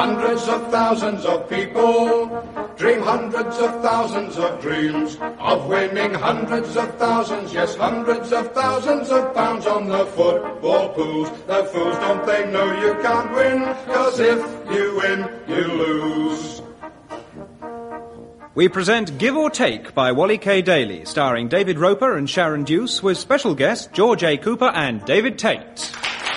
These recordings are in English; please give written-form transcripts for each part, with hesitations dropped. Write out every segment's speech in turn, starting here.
Hundreds of thousands of people dream hundreds of thousands of dreams of winning hundreds of thousands, yes, hundreds of thousands of pounds on the football pools. The fools, don't they know you can't win? 'Cause if you win, you lose. We present Give or Take by Wally K. Daly, starring David Roper and Sharon Deuce, with special guests George A. Cooper and David Tate.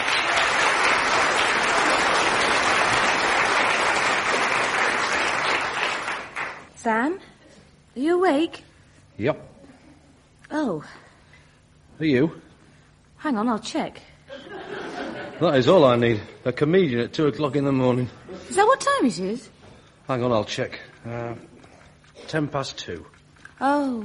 Sam, are you awake? Yep. Oh. Are you? Hang on, I'll check. That is all I need. A comedian at 2 o'clock in the morning. Is that what time it is? Hang on, I'll check. 2:10. Oh.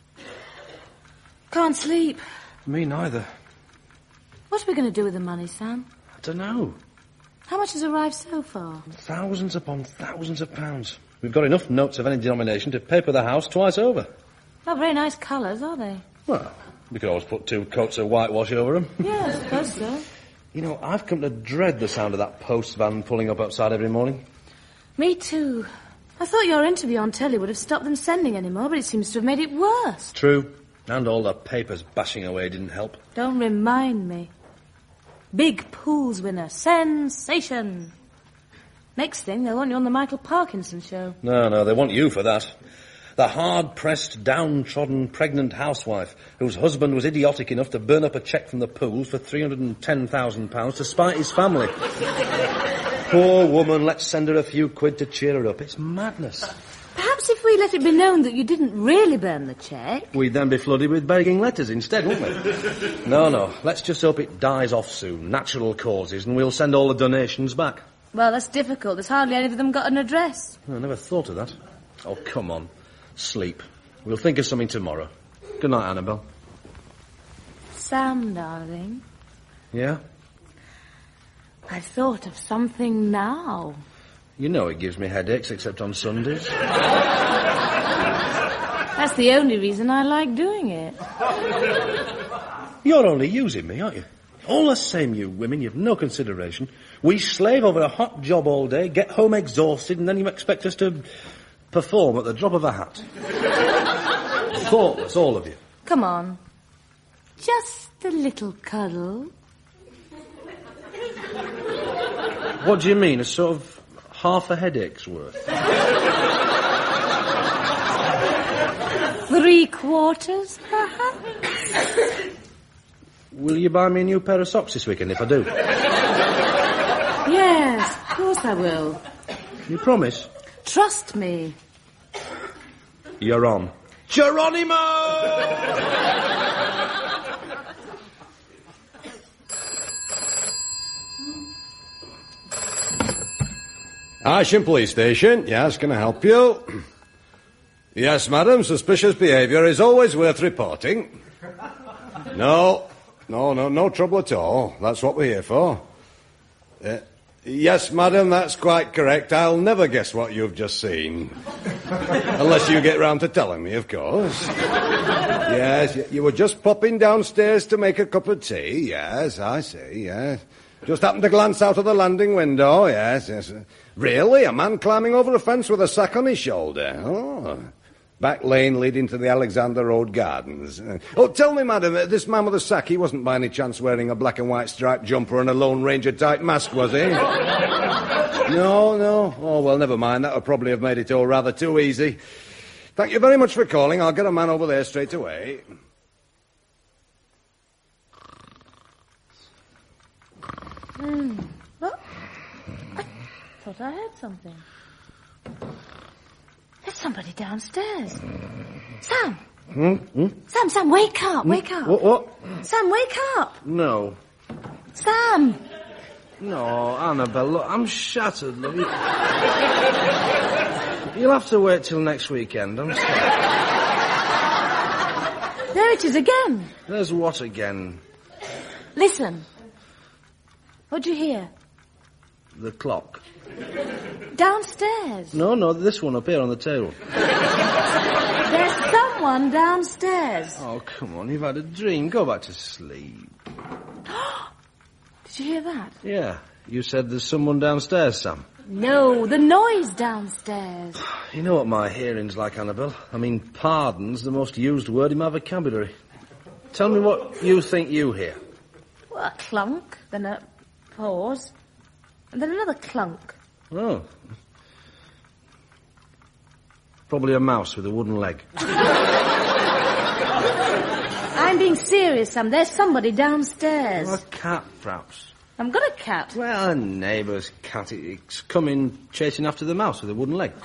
Can't sleep. Me neither. What are we going to do with the money, Sam? I don't know. How much has arrived so far? Thousands upon thousands of pounds. We've got enough notes of any denomination to paper the house twice over. Not very nice colours, are they? Well, we could always put 2 coats of whitewash over them. Yeah, I suppose so. You know, I've come to dread the sound of that post van pulling up outside every morning. Me too. I thought your interview on telly would have stopped them sending any more, but it seems to have made it worse. True. And all the papers bashing away didn't help. Don't remind me. Big Pools winner. Sensation. Next thing, they'll want you on the Michael Parkinson show. No, they want you for that. The hard-pressed, downtrodden, pregnant housewife whose husband was idiotic enough to burn up a cheque from the Pools for £310,000 to spite his family. Poor woman, let's send her a few quid to cheer her up. It's madness. Perhaps if we let it be known that you didn't really burn the cheque... We'd then be flooded with begging letters instead, wouldn't we? No, let's just hope it dies off soon, natural causes, and we'll send all the donations back. Well, that's difficult. There's hardly any of them got an address. I never thought of that. Oh, come on. Sleep. We'll think of something tomorrow. Good night, Annabelle. Sam, darling. Yeah? I've thought of something now. You know it gives me headaches, except on Sundays. That's the only reason I like doing it. You're only using me, aren't you? All the same, you women, you've no consideration. We slave over a hot job all day, get home exhausted, and then you expect us to perform at the drop of a hat. Thoughtless, all of you. Come on. Just a little cuddle. What do you mean? A sort of half a headache's worth? 3/4, perhaps? Will you buy me a new pair of socks this weekend if I do? Yes, of course I will. You promise? Trust me. You're on. Geronimo! Asham Police Station. Yes, can I help you? Yes, madam, suspicious behaviour is always worth reporting. No trouble at all. That's what we're here for. Yes, madam, that's quite correct. I'll never guess what you've just seen. Unless you get round to telling me, of course. Yes, you were just popping downstairs to make a cup of tea. Yes, I see, yes. Just happened to glance out of the landing window. Yes. Really? A man climbing over a fence with a sack on his shoulder? Oh. Back lane leading to the Alexander Road Gardens. Tell me, madam, this man with the sack, he wasn't by any chance wearing a black and white striped jumper and a Lone Ranger-type mask, was he? No. Oh, well, never mind. That would probably have made it all rather too easy. Thank you very much for calling. I'll get a man over there straight away. What? I thought I heard something. There's somebody downstairs. Sam! Sam, wake up, wake up. What? Sam, wake up. No. Sam! No, Annabelle, look, I'm shattered, look. You'll have to wait till next weekend, I'm sorry. There it is again. There's what again? Listen. What'd you hear? The clock. Downstairs. No, this one up here on the table. There's someone downstairs. Oh, come on, you've had a dream. Go back to sleep. Did you hear that? Yeah, you said there's someone downstairs, Sam. No, the noise downstairs. You know what my hearing's like, Annabelle. I mean, pardon's the most used word in my vocabulary. Tell me what you think you hear. Well, a clunk, then a pause, and then another clunk. Oh. Probably a mouse with a wooden leg. I'm being serious, Sam. There's somebody downstairs. A cat, perhaps. I've got a cat. Well, a neighbour's cat. It's coming chasing after the mouse with a wooden leg.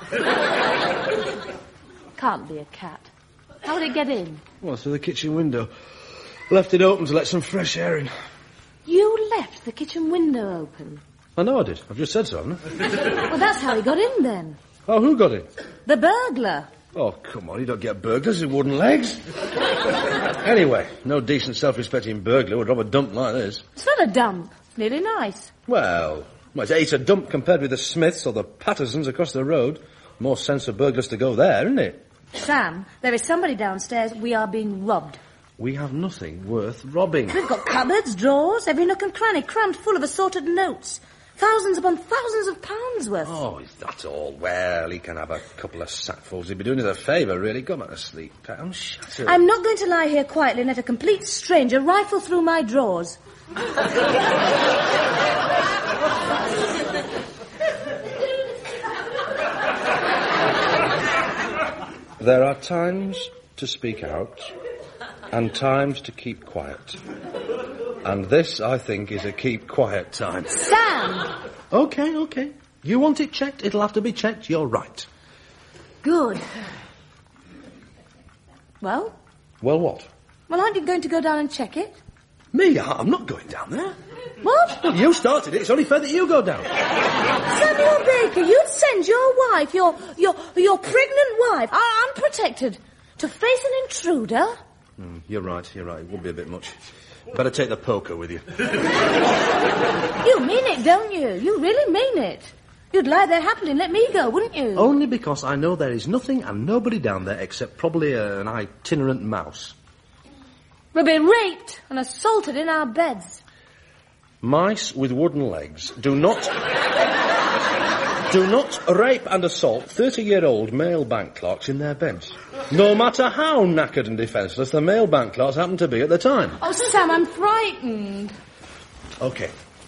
Can't be a cat. How would it get in? Well, through the kitchen window. Left it open to let some fresh air in. You left the kitchen window open? I know I did. I've just said so, haven't I? Well, that's how he got in, then. Oh, who got in? The burglar. Oh, come on, you don't get burglars with wooden legs. Anyway, no decent, self-respecting burglar would rob a dump like this. It's not a dump. It's nearly nice. Well, it's a dump compared with the Smiths or the Pattersons across the road. More sense for burglars to go there, isn't it? Sam, there is somebody downstairs. We are being robbed. We have nothing worth robbing. We've got cupboards, drawers, every nook and cranny crammed full of assorted notes. Thousands upon thousands of pounds worth. Oh, is that all? Well, he can have a couple of sackfuls. He'd be doing us a favour, really. Go back to sleep, Pat. I'm shattered. I'm not going to lie here quietly and let a complete stranger rifle through my drawers. There are times to speak out and times to keep quiet. And this, I think, is a keep quiet time. Sam! Okay. You want it checked? It'll have to be checked. You're right. Good. Well? Well, what? Well, aren't you going to go down and check it? Me? I'm not going down there. What? Well, you started it. It's only fair that you go down. Samuel Baker, you'd send your wife, your pregnant wife, unprotected, to face an intruder? You're right. It would be a bit much. Better take the poker with you. You mean it, don't you? You really mean it. You'd lie there happily and let me go, wouldn't you? Only because I know there is nothing and nobody down there except probably an itinerant mouse. We'll be raped and assaulted in our beds. Mice with wooden legs do not rape and assault 30-year-old male bank clerks in their beds. No matter how knackered and defenceless the male bank clerks happen to be at the time. Oh, Sam, I'm frightened. Okay.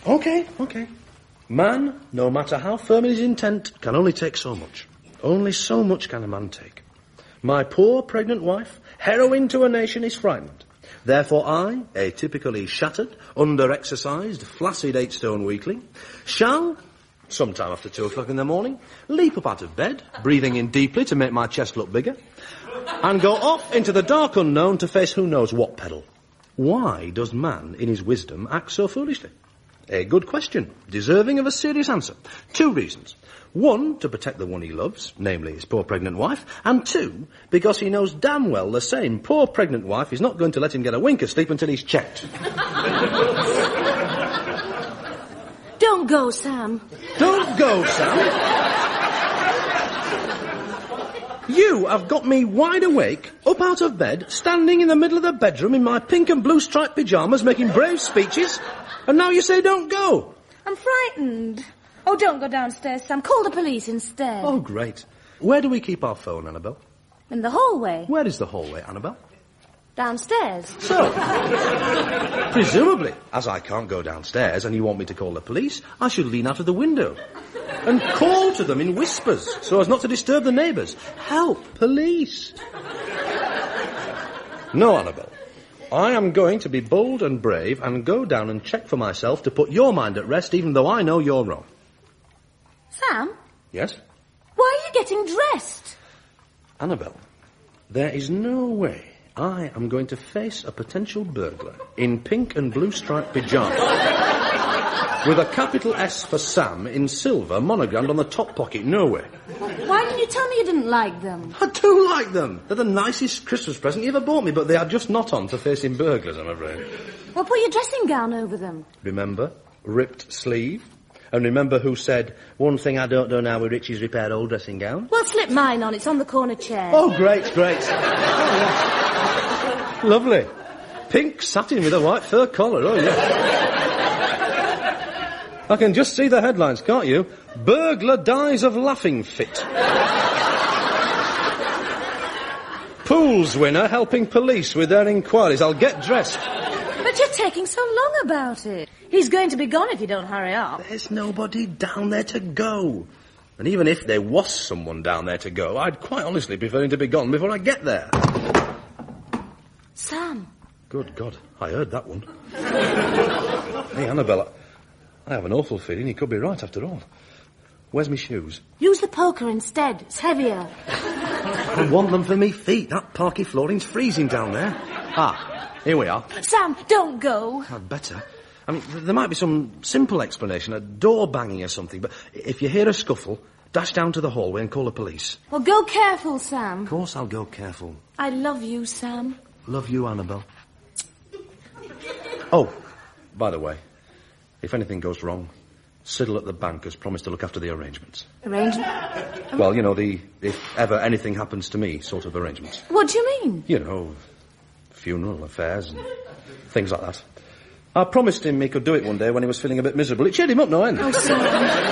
Man, no matter how firm his intent, can only take so much. Only so much can a man take. My poor pregnant wife, heroine to a nation, is frightened. Therefore I, a typically shattered, under-exercised, flaccid 8-stone weakling, shall, sometime after 2 o'clock in the morning, leap up out of bed, breathing in deeply to make my chest look bigger, and go off into the dark unknown to face who knows what peril. Why does man, in his wisdom, act so foolishly? A good question, deserving of a serious answer. 2 reasons. 1, to protect the one he loves, namely his poor pregnant wife, and 2, because he knows damn well the same poor pregnant wife is not going to let him get a wink of sleep until he's checked. Don't go, Sam. Don't go, Sam. You have got me wide awake, up out of bed, standing in the middle of the bedroom in my pink and blue striped pyjamas, making brave speeches, and now you say don't go. I'm frightened. Oh, don't go downstairs, Sam. Call the police instead. Oh, great. Where do we keep our phone, Annabelle? In the hallway. Where is the hallway, Annabelle? Downstairs. So, presumably, as I can't go downstairs and you want me to call the police, I should lean out of the window and call to them in whispers so as not to disturb the neighbours. Help, police. No, Annabelle. I am going to be bold and brave and go down and check for myself to put your mind at rest, even though I know you're wrong. Sam? Yes? Why are you getting dressed? Annabelle, there is no way I am going to face a potential burglar in pink and blue striped pyjamas with a capital S for Sam in silver monogrammed on the top pocket. No way. Why didn't you tell me you didn't like them? I do like them. They're the nicest Christmas present you ever bought me, but they are just not on for facing burglars, I'm afraid. Well, put your dressing gown over them. Remember? Ripped sleeve. And remember who said, one thing I don't do now with Richie's repair old dressing gown? Well, slip mine on. It's on the corner chair. Oh, great. Oh, yeah. Lovely. Pink satin with a white fur collar. Oh, yeah. I can just see the headlines, can't you? Burglar dies of laughing fit. Pools winner helping police with their inquiries. I'll get dressed. But you're taking so long about it. He's going to be gone if you don't hurry up. There's nobody down there to go. And even if there was someone down there to go, I'd quite honestly prefer him to be gone before I get there. Sam. Good God, I heard that one. Hey, Annabella, I have an awful feeling he could be right after all. Where's my shoes? Use the poker instead. It's heavier. I want them for me feet. That parquet flooring's freezing down there. Ah, here we are. Sam, don't go. I'd better. I mean, there might be some simple explanation, a door banging or something, but if you hear a scuffle, dash down to the hallway and call the police. Well, go careful, Sam. Of course I'll go careful. I love you, Sam. Love you, Annabelle. Oh, by the way, if anything goes wrong, Siddle at the bank has promised to look after the arrangements. Arrangement? Well, you know, the if ever anything happens to me sort of arrangements. What do you mean? You know, funeral affairs and things like that. I promised him he could do it one day when he was feeling a bit miserable. It cheered him up no end. Oh, Sam.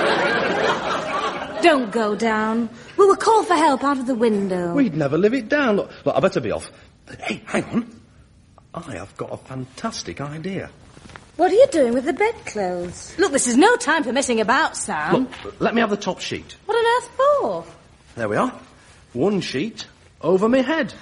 Don't go down. We will call for help out of the window. We'd never live it down. Look, I better be off. Hey, hang on. I have got a fantastic idea. What are you doing with the bedclothes? Look, this is no time for messing about, Sam. Look, let me have the top sheet. What on earth for? There we are. One sheet over my head.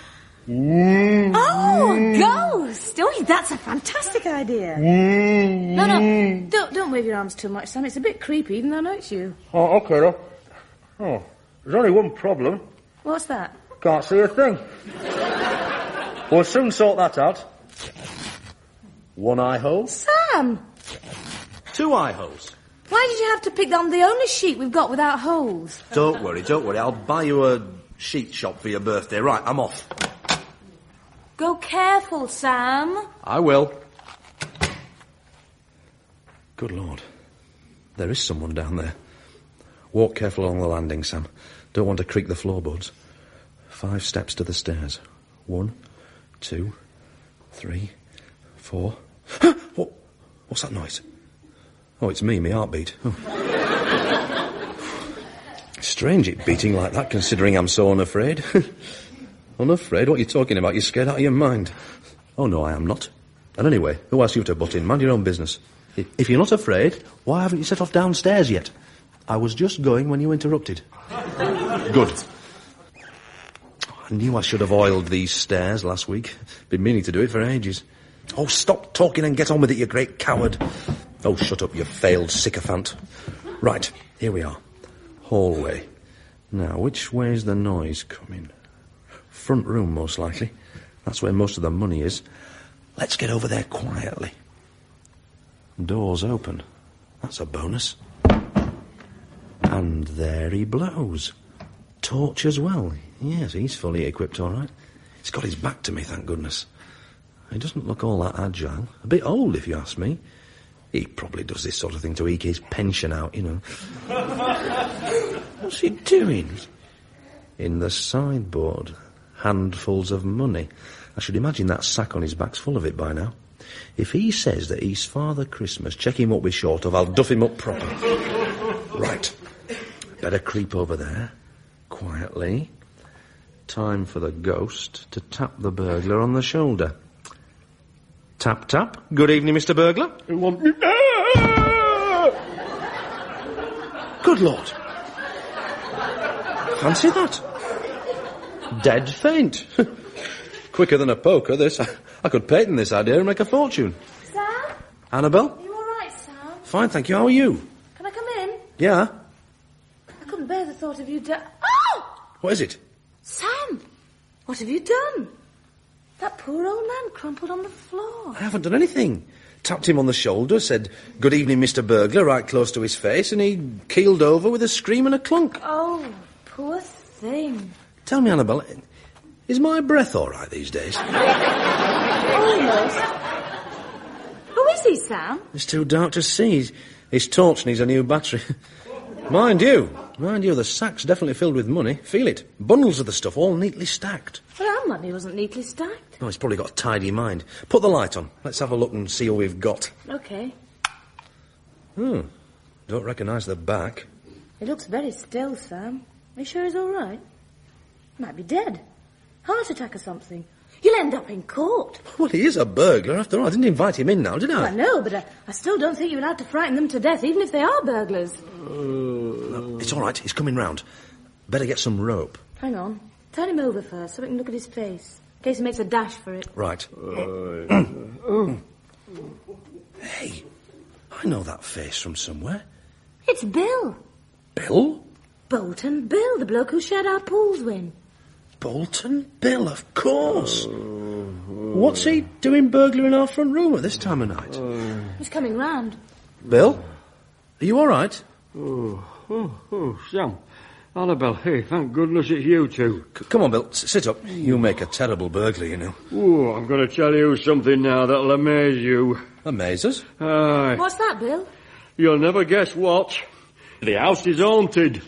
Oh, ghost! Oh, that's a fantastic idea. No, don't wave your arms too much, Sam. It's a bit creepy, even though I know it's you. Oh, OK, then. Oh, there's only one problem. What's that? Can't see a thing. We'll soon sort that out. One eye hole. Sam! Two eye holes. Why did you have to pick on the only sheet we've got without holes? Don't worry. I'll buy you a sheet shop for your birthday. Right, I'm off. Go careful, Sam. I will. Good Lord. There is someone down there. Walk careful along the landing, Sam. Don't want to creak the floorboards. 5 steps to the stairs. 1, 2, 3, 4. What's that noise? Oh, it's me, my heartbeat. Oh. Strange it beating like that, considering I'm so unafraid. Unafraid? What are you talking about? You're scared out of your mind. Oh, no, I am not. And anyway, who asked you to butt in? Mind your own business. If you're not afraid, why haven't you set off downstairs yet? I was just going when you interrupted. Good. I knew I should have oiled these stairs last week. Been meaning to do it for ages. Oh, stop talking and get on with it, you great coward. Oh, shut up, you failed sycophant. Right, here we are. Hallway. Now, which way's the noise coming? Front room, most likely. That's where most of the money is. Let's get over there quietly. Door's open. That's a bonus. And there he blows. Torch as well. Yes, he's fully equipped, all right. He's got his back to me, thank goodness. He doesn't look all that agile. A bit old, if you ask me. He probably does this sort of thing to eke his pension out, you know. What's he doing? In the sideboard. Handfuls of money. I should imagine that sack on his back's full of it by now. If he says that he's Father Christmas, check him what we're short of. I'll duff him up proper. Right. Better creep over there. Quietly. Time for the ghost to tap the burglar on the shoulder. Tap, tap. Good evening, Mr. Burglar. Good Lord. Fancy that. Dead faint. Quicker than a poker, this. I could patent this idea and make a fortune. Sam? Annabelle? Are you all right, Sam? Fine, thank you. How are you? Can I come in? Yeah? I couldn't bear the thought of you Oh! What is it? Sam! What have you done? That poor old man crumpled on the floor. I haven't done anything. Tapped him on the shoulder, said, "Good evening, Mr. Burglar," right close to his face, and he keeled over with a scream and a clunk. Oh, poor thing. Tell me, Annabelle, is my breath all right these days? Almost. Who is he, Sam? It's too dark to see. His torch needs a new battery. Mind you, the sack's definitely filled with money. Feel it. Bundles of the stuff, all neatly stacked. Well, our money wasn't neatly stacked. Oh, he's probably got a tidy mind. Put the light on. Let's have a look and see what we've got. OK. Don't recognise the back. He looks very still, Sam. Are you sure he's all right? He might be dead. Heart attack or something. You'll end up in court. Well, he is a burglar, after all. I didn't invite him in now, did I? I know, but I still don't think you're allowed to frighten them to death, even if they are burglars. No, it's all right. He's coming round. Better get some rope. Hang on. Turn him over first so we can look at his face, in case he makes a dash for it. Right. Hey, I know that face from somewhere. It's Bill. Bill? Bolton Bill, the bloke who shared our pools win. Bolton Bill, of course. What's he doing burglaring our front room at this time of night? He's coming round. Bill? Are you all right? Sam. Annabelle, hey, thank goodness it's you two. Come on, Bill, sit up. You make a terrible burglar, you know. Oh, I'm going to tell you something now that'll amaze you. Amaze us? Aye. What's that, Bill? You'll never guess what. The house is haunted.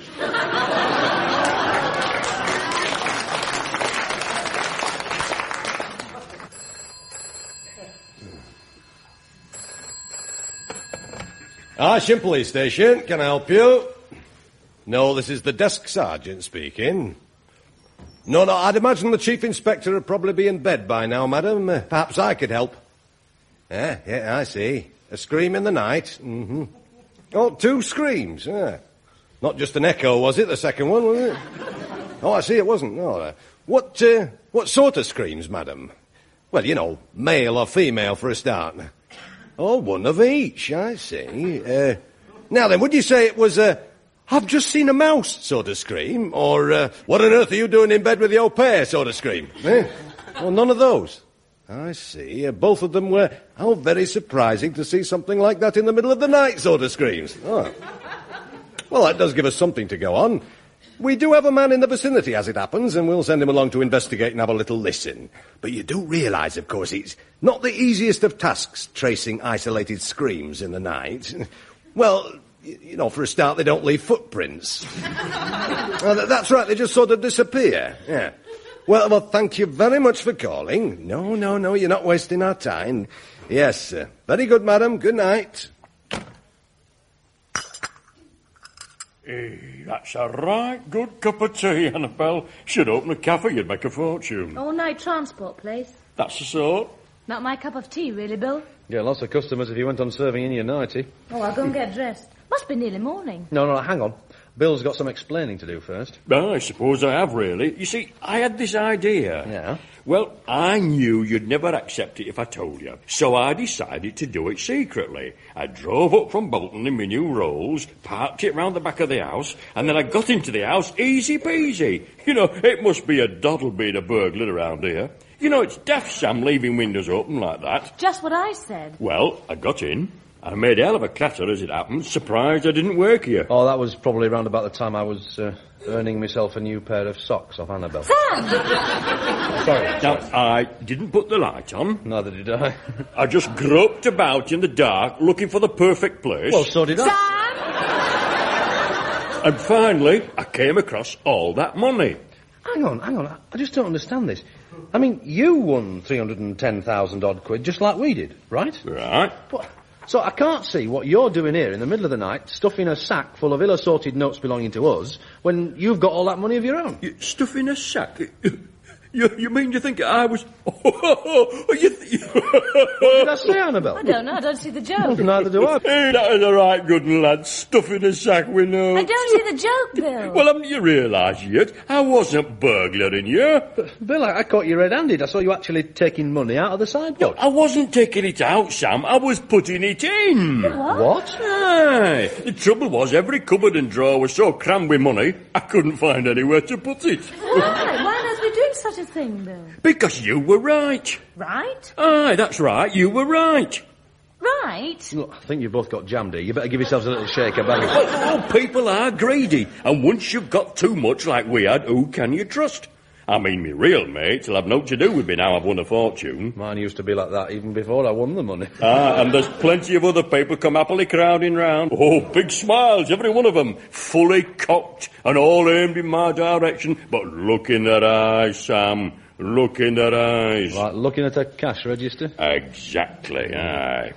Asham Police Station, can I help you? No, this is the desk sergeant speaking. No, I'd imagine the chief inspector would probably be in bed by now, madam. Perhaps I could help. Yeah, I see. A scream in the night. Mm-hmm. Oh, 2 screams. Yeah. Not just an echo, was it, the second one, was it? Oh, I see, it wasn't. No. What sort of screams, madam? Well, you know, male or female for a start. Oh, one of each, I see. Now then, would you say it was I've just seen a mouse sort of scream, or what on earth are you doing in bed with the au pair sort of scream? Well, none of those. I see. Both of them were, how very surprising to see something like that in the middle of the night sort of screams. Oh. Well, that does give us something to go on. We do have a man in the vicinity, as it happens, and we'll send him along to investigate and have a little listen. But you do realise, of course, it's not the easiest of tasks, tracing isolated screams in the night. Well, you know, for a start, they don't leave footprints. That's right, they just sort of disappear, yeah. Well, thank you very much for calling. No, you're not wasting our time. Yes, very good, madam. Good night. Hey, that's a right good cup of tea, Annabelle. Should open a cafe, you'd make a fortune. All-night transport place. That's the sort. Not my cup of tea, really, Bill. Yeah, lots of customers if you went on serving in your nightie. Oh, I'll go and get dressed. Must be nearly morning. No, hang on. Bill's got some explaining to do first. I suppose I have, really. You see, I had this idea. Yeah? Well, I knew you'd never accept it if I told you, so I decided to do it secretly. I drove up from Bolton in my new Rolls, parked it round the back of the house, and then I got into the house easy peasy. You know, it must be a doddle being a burglar around here. You know, it's daft, Sam, leaving windows open like that. Just what I said. Well, I got in. I made a hell of a clatter, as it happened. Surprised I didn't wake you. Oh, that was probably around about the time I was earning myself a new pair of socks off Annabelle. Sam! Sorry. Now, I didn't put the light on. Neither did I. I just groped about in the dark, looking for the perfect place. Well, so did I. Sam! And finally, I came across all that money. Hang on. I just don't understand this. I mean, you won 310,000 odd quid, just like we did, right? Right. What? So I can't see what you're doing here in the middle of the night, stuffing a sack full of ill-assorted notes belonging to us, when you've got all that money of your own. Stuff in a sack? You mean you think I was... What did I say, Annabelle? I don't know. I don't see the joke. Neither do I. Hey, that is a right good lad. Stuff in a sack with notes. I don't see the joke, Bill. Well, haven't you realised yet? I wasn't burglaring you. Bill, I caught you red-handed. I saw you actually taking money out of the sideboard. I wasn't taking it out, Sam. I was putting it in. What? Aye. The trouble was, every cupboard and drawer was so crammed with money, I couldn't find anywhere to put it. Why? Why on earth are we doing such a thing, Bill? Because you were right. Right? Aye, that's right. You were right. Right? Look, I think you've both got jammed here. You better give yourselves a little shake about it. Oh, people are greedy. And once you've got too much like we had, who can you trust? I mean, me real mates will have naught to do with me now I've won a fortune. Mine used to be like that even before I won the money. And there's plenty of other people come happily crowding round. Oh, big smiles, every one of them, fully cocked and all aimed in my direction. But look in their eyes, Sam, look in their eyes. Like looking at a cash register? Exactly, aye.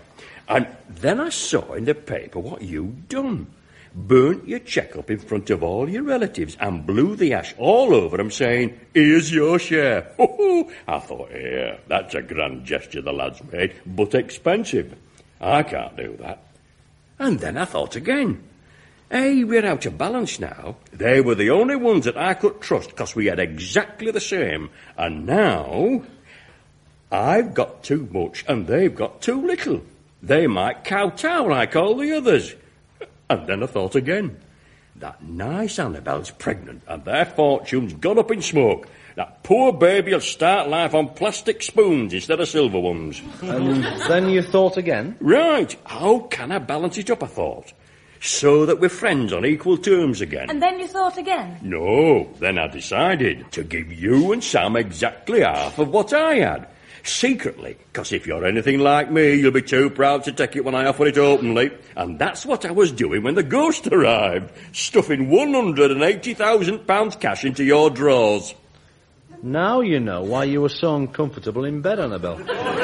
And then I saw in the paper what you'd done. Burnt your cheque up in front of all your relatives and blew the ash all over them, saying, "Here's your share." I thought, yeah, that's a grand gesture the lads made, but expensive. I can't do that. And then I thought again. Hey, we're out of balance now. They were the only ones that I could trust because we had exactly the same. And now I've got too much and they've got too little. They might kowtow like all the others. And then I thought again. That nice Annabel's pregnant and their fortune's gone up in smoke. That poor baby'll start life on plastic spoons instead of silver ones. And then you thought again? Right. How can I balance it up, I thought? So that we're friends on equal terms again. And then you thought again? No. Then I decided to give you and Sam exactly half of what I had. Secretly, because if you're anything like me, you'll be too proud to take it when I offer it openly. And that's what I was doing when the ghost arrived, stuffing £180,000 cash into your drawers. Now you know why you were so uncomfortable in bed, Annabel.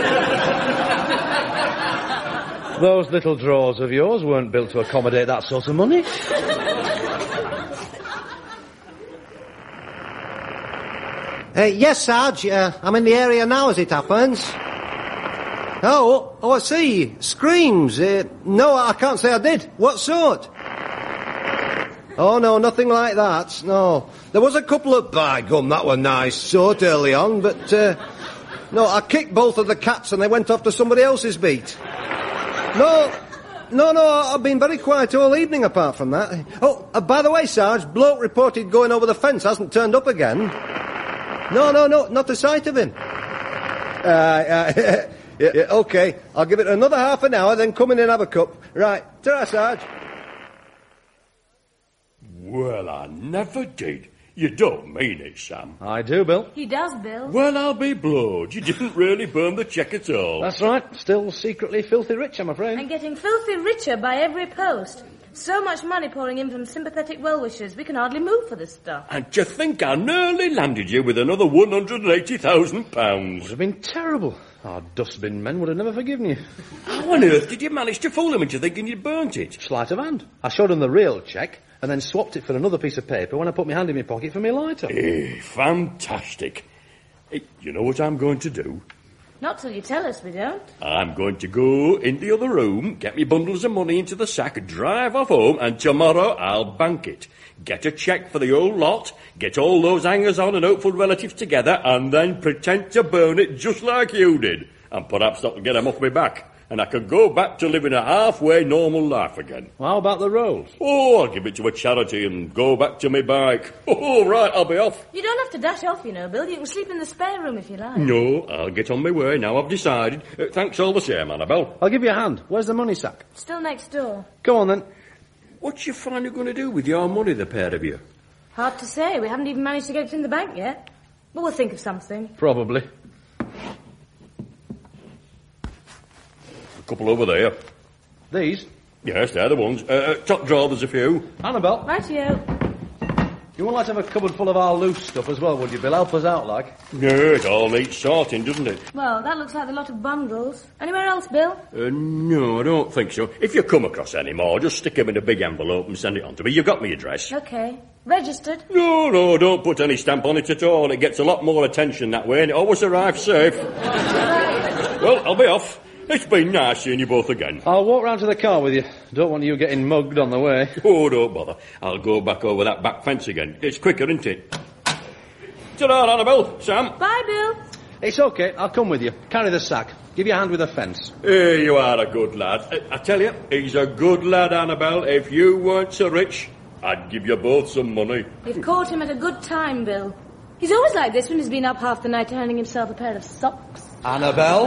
Those little drawers of yours weren't built to accommodate that sort of money. Yes, Sarge. I'm in the area now, as it happens. Oh, I see. Screams. No, I can't say I did. What sort? Oh, no, nothing like that. No. There was a couple of... By gum, that were nice sort early on, but... No, I kicked both of the cats and they went off to somebody else's beat. No, I've been very quiet all evening apart from that. Oh, by the way, Sarge, bloke reported going over the fence hasn't turned up again. No, not the sight of him. Yeah, OK, I'll give it another half an hour, then come in and have a cup. Right, ta-ra, Sarge. Well, I never did. You don't mean it, Sam. I do, Bill. He does, Bill. Well, I'll be blowed. You didn't really burn the cheque at all. That's right. Still secretly filthy rich, I'm afraid. And getting filthy richer by every post. So much money pouring in from sympathetic well-wishers, we can hardly move for this stuff. And to think I nearly landed you with another £180,000. Would have been terrible. Our dustbin men would have never forgiven you. How on earth did you manage to fool them into thinking you'd burnt it? Sleight of hand. I showed them the real cheque and then swapped it for another piece of paper when I put my hand in my pocket for my lighter. Fantastic. Hey, you know what I'm going to do? Not till you tell us we don't. I'm going to go in the other room, get me bundles of money into the sack, drive off home, and tomorrow I'll bank it. Get a cheque for the whole lot, get all those hangers-on and hopeful relatives together, and then pretend to burn it just like you did. And perhaps that'll get them off my back. And I can go back to living a halfway normal life again. Well, how about the rolls? Oh, I'll give it to a charity and go back to my bike. Oh, right, I'll be off. You don't have to dash off, you know, Bill. You can sleep in the spare room if you like. No, I'll get on my way now I've decided. Thanks all the same, Annabel. I'll give you a hand. Where's the money sack? Still next door. Go on, then. What you finally going to do with your money, the pair of you? Hard to say. We haven't even managed to get it in the bank yet. But we'll think of something. Probably. A couple over there. These? Yes, they're the ones. Top drawer, there's a few. Annabel. Rightio. You wouldn't like to have a cupboard full of our loose stuff as well, would you, Bill? Help us out, like. Yeah, it all needs sorting, doesn't it? Well, that looks like a lot of bundles. Anywhere else, Bill? No, I don't think so. If you come across any more, just stick them in a big envelope and send it on to me. You've got my address. OK. Registered? No, don't put any stamp on it at all. It gets a lot more attention that way and it always arrives safe. Well, I'll be off. It's been nice seeing you both again. I'll walk round to the car with you. Don't want you getting mugged on the way. Oh, don't bother. I'll go back over that back fence again. It's quicker, isn't it? Ta-ra, Annabel. Sam. Bye, Bill. It's OK. I'll come with you. Carry the sack. Give you a hand with the fence. Hey, you are a good lad. I tell you, he's a good lad, Annabel. If you weren't so rich, I'd give you both some money. You've caught him at a good time, Bill. He's always like this when he's been up half the night earning himself a pair of socks. Annabel?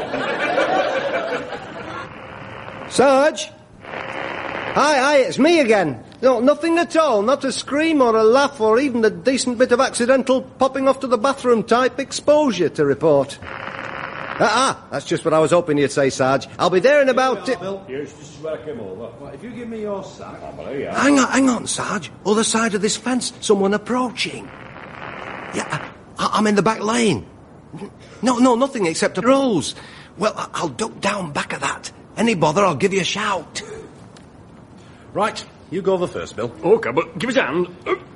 Sarge? Hi, it's me again. No, nothing at all. Not a scream or a laugh or even a decent bit of accidental popping off to the bathroom type exposure to report. That's just what I was hoping you'd say, Sarge. I'll be there in about... Yes, this is where I came over. Right, if you give me your sack... Hang on, Sarge. Other side of this fence, someone approaching. Yeah, I'm in the back lane. No, nothing except a rose. Well, I'll duck down back of that. Any bother, I'll give you a shout. Right, you go over first, Bill. OK, but give us a hand.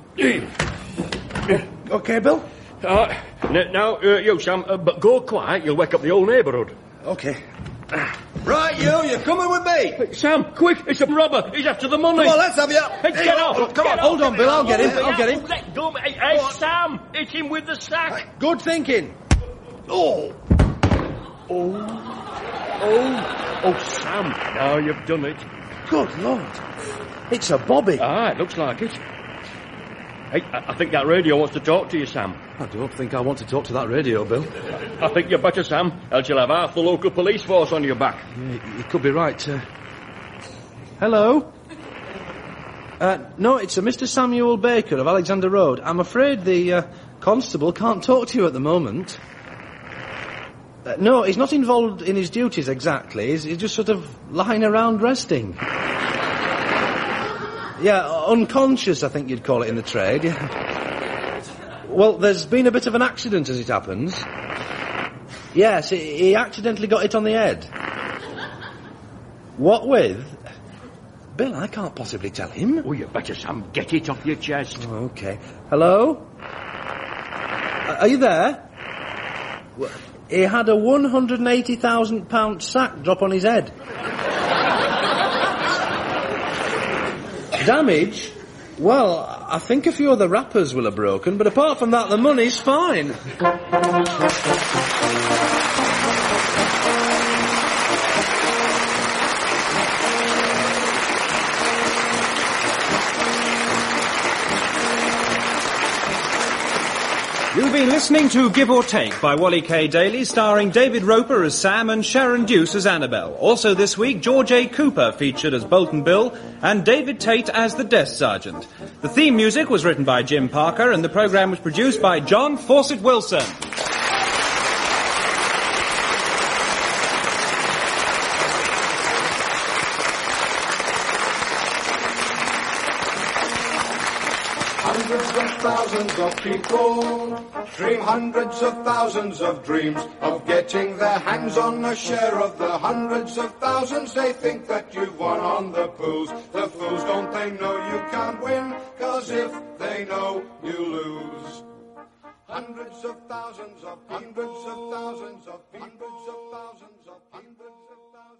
OK, Bill? Now, you, Sam, but go quiet, you'll wake up the whole neighbourhood. OK. Right, you're coming with me. Hey, Sam, quick, it's a robber. He's after the money. Come on, let's have you. Hey, get off. Come on, Get hold off. on, Bill, I'll get him. I'll get him. Let go. Hey, Sam, hit him with the sack. Good thinking. Oh, Sam, now you've done it. good Lord. It's a bobby. It looks like it. Hey, I think that radio wants to talk to you, Sam. I don't think I want to talk to that radio, Bill. I think you're better, Sam, else you'll have half the local police force on your back. Yeah, you could be right. Hello? No, it's a Mr. Samuel Baker of Alexander Road. I'm afraid the constable can't talk to you at the moment. No, he's not involved in his duties exactly. He's just sort of lying around resting. Yeah, unconscious, I think you'd call it in the trade. Yeah. Well, there's been a bit of an accident, as it happens. Yes, he accidentally got hit on the head. What with? Bill, I can't possibly tell him. Oh, you better, Sam. Get it off your chest. Oh, OK. Hello? Are you there? Well, he had a £180,000 sack drop on his head. Damage? Well, I think a few of the wrappers will have broken, but apart from that, the money's fine. You've been listening to Give or Take by Wally K. Daly, starring David Roper as Sam and Sharon Deuce as Annabelle. Also this week, George A. Cooper featured as Bolton Bill and David Tate as the Desk Sergeant. The theme music was written by Jim Parker and the programme was produced by John Fawcett Wilson. Hundreds of thousands of people dream hundreds of thousands of dreams of getting their hands on a share of the hundreds of thousands they think that you've won on the pools. The fools, don't they know you can't win? 'Cause if they know, you lose. Hundreds of thousands of hundreds of thousands of hundreds of thousands of hundreds of thousands.